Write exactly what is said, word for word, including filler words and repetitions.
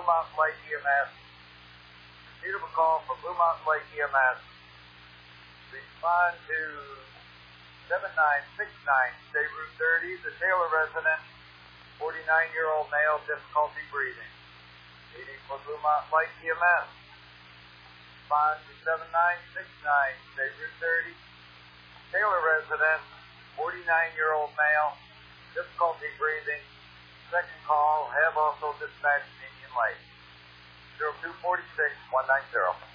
Mountain Lake E M S. Receipt of a call from Blue Mountain Lake E M S. Respond to seven nine six nine, State Route thirty, the Taylor resident, forty-nine-year-old male, difficulty breathing. Meeting for Blue Mountain Lake E M S. Respond to seven nine six nine, State Route thirty, Taylor resident, forty-nine-year-old male, difficulty breathing. Second call, have also dispatched Indian Lake. zero two four six one nine zero.